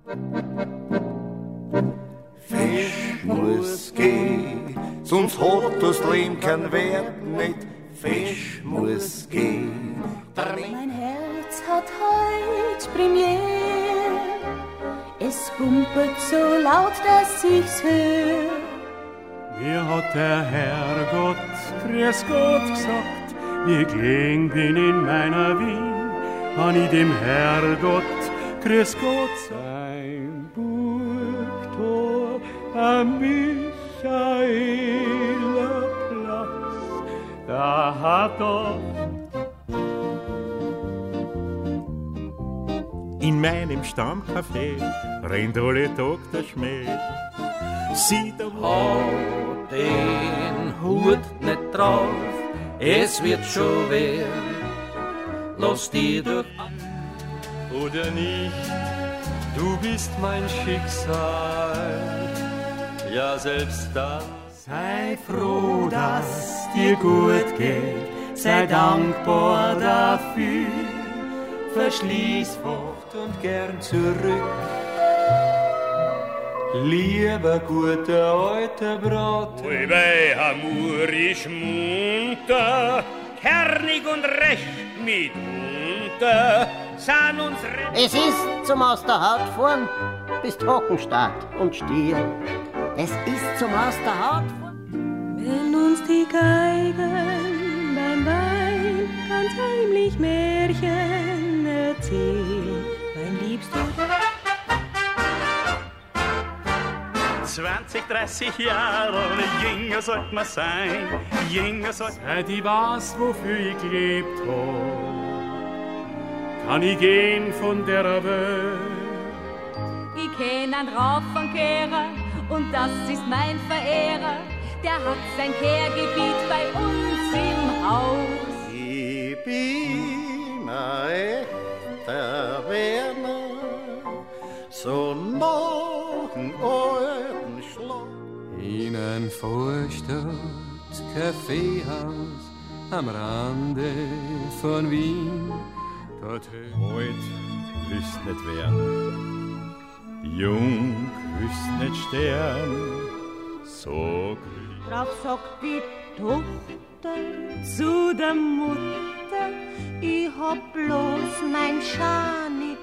Fisch muss gehen, sonst hat das Leben keinen Wert nicht. Fisch muss gehen. Mein Herz hat heut Premiere, es pumpert so laut, dass ich's hör. Mir hat der Herrgott, grüß Gott, gesagt, wie ging bin in meiner Wien, an ich dem Herrgott, grüß Gott, sein Burgtor am Michaelerplatz, da hat doch in meinem Stammcafé rennt alle Tag der Schmäh. Sieht er Hau den Hut nicht drauf, es wird schon werden. Lass dir durch oder nicht, du bist mein Schicksal, ja selbst dann. Sei froh, dass dir gut geht, sei dankbar dafür, verschließ fort und gern zurück. Lieber guter alter Brat, ui bei Amur ist munter, kernig und recht mitunter, san uns Es ist zum aus der Haut fahren, bis Trockenstark und Stier. Es ist zum aus der Haut fahren. Wenn uns die Geigen beim Wein ganz heimlich Märchen erzählen, mein Liebster. 20, 30 Jahre jünger sollt man sein, jünger sollt man. Seit ich weiß, wofür ich gelebt hab, kann ich gehen von der Welt. Ich kenn einen Raufenkehr und das ist mein Verehrer, der hat sein Kehrgebiet bei uns im Haus. Ich bin ein echter Werner, so noch ein alten Schloss. In ein Vorstadt Kaffeehaus am Rande von Wien. Dort Heut wüsst nicht wer, jung wüsst nicht stern, so Drauf sagt die Tochter zu der Mutter, ich hab bloß mein Scharnikel.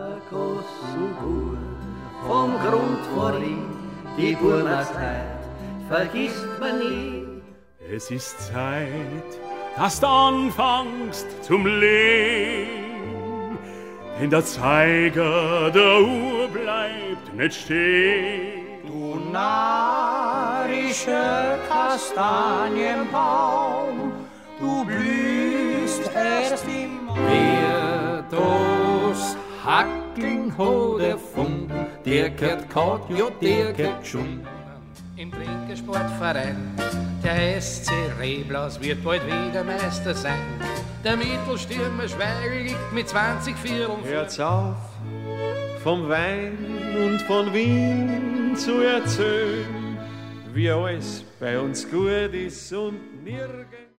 vom Grund vorin, die Burnastheit vergisst man nie. Es ist Zeit, dass du anfängst zum Leben, denn der Zeiger der Uhr bleibt nicht stehen. Du narrischer Kastanienbaum, du blühst erst im Mai. Wer das Hackeln hat erfunden, der gehört kaut, ja der gehört geschunden. Im Brinkersportverein, der SC Reblaus wird bald wieder Meister sein. Der Mittelstürmer Schweigl liegt mit 20 Vierteln. Hört's auf, vom Wein und von Wien zu erzählen, wie alles bei uns gut ist und nirgends.